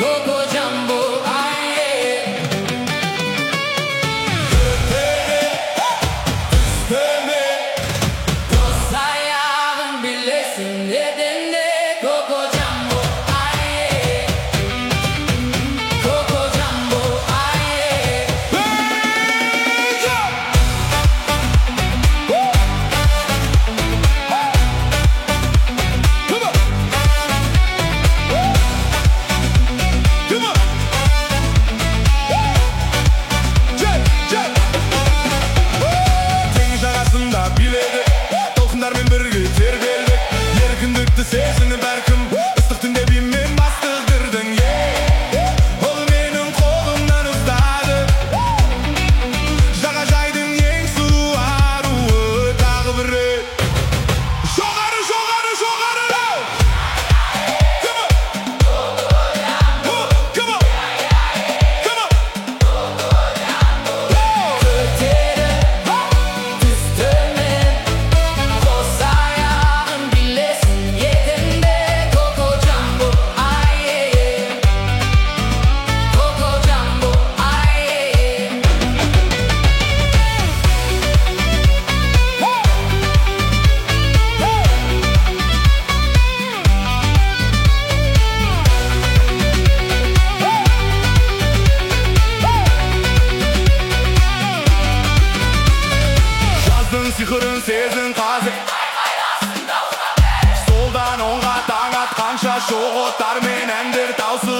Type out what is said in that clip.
Coco Jumbo, aye. Üstüme Dost ayağın birleşsin dediğinde Coco Jumbo, aye. Coco Jumbo, aye. Teng жағасында биледі толқындармен бірге тербелдік еркіндікті сезініп әркім ыстық түнде бимен бастықтырдың ол менің қолымнан ұстады жағажайдың ең сұлу аруы тағы бір рет жоғары жоғары жоғары Öterim, üstüme Dost ayağın birleşsin yedinde Coco Jumbo, aye. Coco Jumbo, aye. Жаздың сиқырын сезін қазір солдан оңға таң атқанша шоқ оттар мен әндер таусыл